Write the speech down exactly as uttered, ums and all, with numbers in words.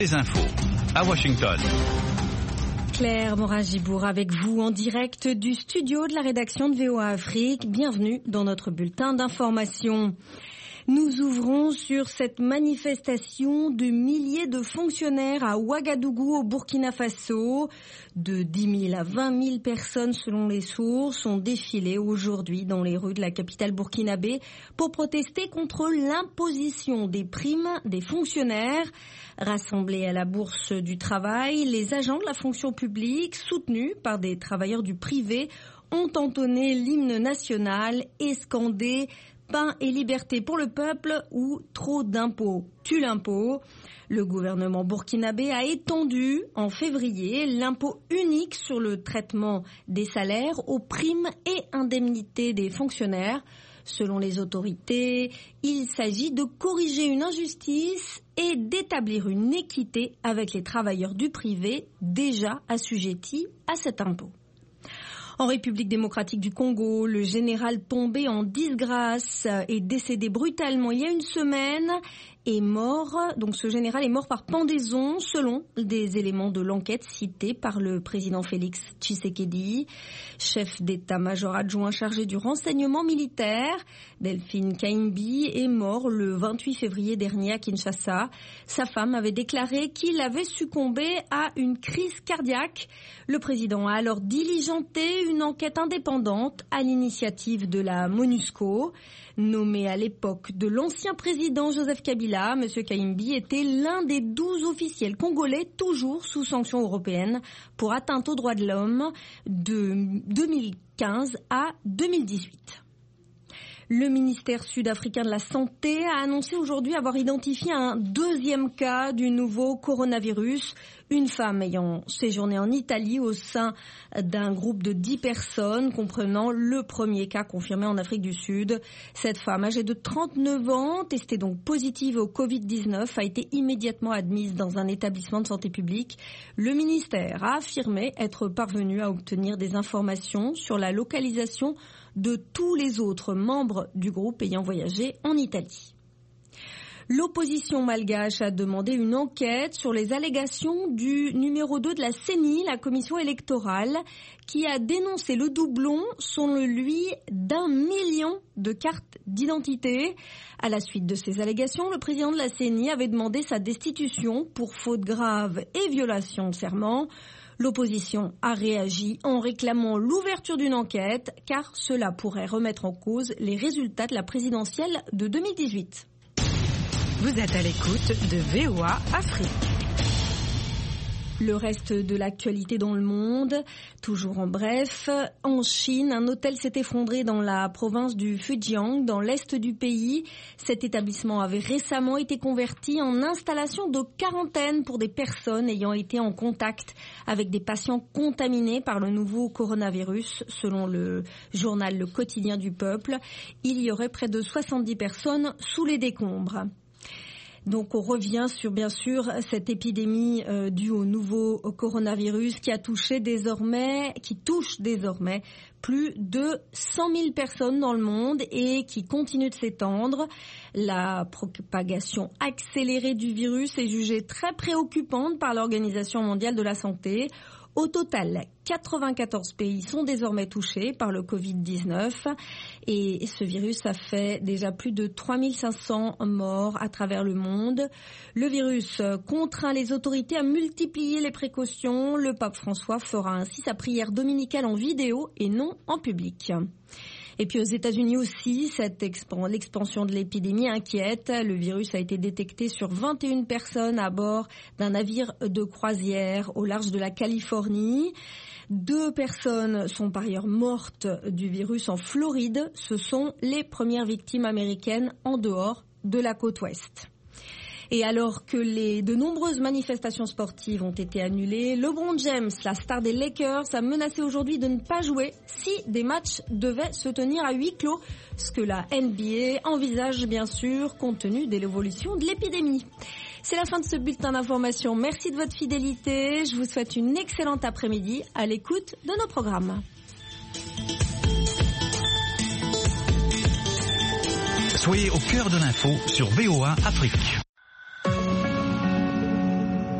Les infos à Washington. Claire Morin-Gibour avec vous en direct du studio de la rédaction de V O A Afrique. Bienvenue dans notre bulletin d'information. Nous ouvrons sur cette manifestation de milliers de fonctionnaires à Ouagadougou au Burkina Faso. De dix mille à vingt mille personnes selon les sources ont défilé aujourd'hui dans les rues de la capitale burkinabé pour protester contre l'imposition des primes des fonctionnaires. Rassemblés à la Bourse du Travail, les agents de la fonction publique, soutenus par des travailleurs du privé, ont entonné l'hymne national et scandé pain et liberté pour le peuple ou trop d'impôts tue l'impôt. Le gouvernement burkinabé a étendu en février l'impôt unique sur le traitement des salaires aux primes et indemnités des fonctionnaires. Selon les autorités, il s'agit de corriger une injustice et d'établir une équité avec les travailleurs du privé déjà assujettis à cet impôt. En République démocratique du Congo, le général tombé en disgrâce est décédé brutalement il y a une semaine est mort. Donc ce général est mort par pendaison selon des éléments de l'enquête cités par le président Félix Tshisekedi. Chef d'état-major adjoint chargé du renseignement militaire, Delphine Kaimbi est mort le vingt-huit février dernier à Kinshasa. Sa femme avait déclaré qu'il avait succombé à une crise cardiaque. Le président a alors diligenté une enquête indépendante à l'initiative de la MONUSCO. Nommé à l'époque de l'ancien président Joseph Kabila, M. Kaimbi était l'un des douze officiels congolais toujours sous sanctions européennes pour atteinte aux droits de l'homme de deux mille quinze à deux mille dix-huit. Le ministère sud-africain de la Santé a annoncé aujourd'hui avoir identifié un deuxième cas du nouveau coronavirus. Une femme ayant séjourné en Italie au sein d'un groupe de dix personnes, comprenant le premier cas confirmé en Afrique du Sud. Cette femme, âgée de trente-neuf ans, testée donc positive au covid dix-neuf, a été immédiatement admise dans un établissement de santé publique. Le ministère a affirmé être parvenu à obtenir des informations sur la localisation de tous les autres membres du groupe ayant voyagé en Italie. L'opposition malgache a demandé une enquête sur les allégations du numéro deux de la C E N I, la commission électorale, qui a dénoncé le doublon, selon lui, d'un million de cartes d'identité. À la suite de ces allégations, le président de la C E N I avait demandé sa destitution pour faute grave et violation de serment. L'opposition a réagi en réclamant l'ouverture d'une enquête, car cela pourrait remettre en cause les résultats de la présidentielle de deux mille dix-huit. Vous êtes à l'écoute de V O A Afrique. Le reste de l'actualité dans le monde, toujours en bref, en Chine, un hôtel s'est effondré dans la province du Fujian, dans l'est du pays. Cet établissement avait récemment été converti en installation de quarantaine pour des personnes ayant été en contact avec des patients contaminés par le nouveau coronavirus. Selon le journal Le Quotidien du Peuple, il y aurait près de soixante-dix personnes sous les décombres. Donc on revient sur bien sûr cette épidémie euh, due au nouveau coronavirus qui a touché désormais, qui touche désormais plus de cent mille personnes dans le monde et qui continue de s'étendre. La propagation accélérée du virus est jugée très préoccupante par l'Organisation mondiale de la santé. Au total, quatre-vingt-quatorze pays sont désormais touchés par le covid dix-neuf et ce virus a fait déjà plus de trois mille cinq cents morts à travers le monde. Le virus contraint les autorités à multiplier les précautions. Le pape François fera ainsi sa prière dominicale en vidéo et non en public. Et puis aux États-Unis aussi, cette expan- l'expansion de l'épidémie inquiète. Le virus a été détecté sur vingt et une personnes à bord d'un navire de croisière au large de la Californie. Deux personnes sont par ailleurs mortes du virus en Floride. Ce sont les premières victimes américaines en dehors de la côte ouest. Et alors que les, de nombreuses manifestations sportives ont été annulées, LeBron James, la star des Lakers, a menacé aujourd'hui de ne pas jouer si des matchs devaient se tenir à huis clos, ce que la N B A envisage bien sûr compte tenu de l'évolution de l'épidémie. C'est la fin de ce bulletin d'information. Merci de votre fidélité. Je vous souhaite une excellente après-midi à l'écoute de nos programmes. Soyez au cœur de l'info sur V O A Afrique.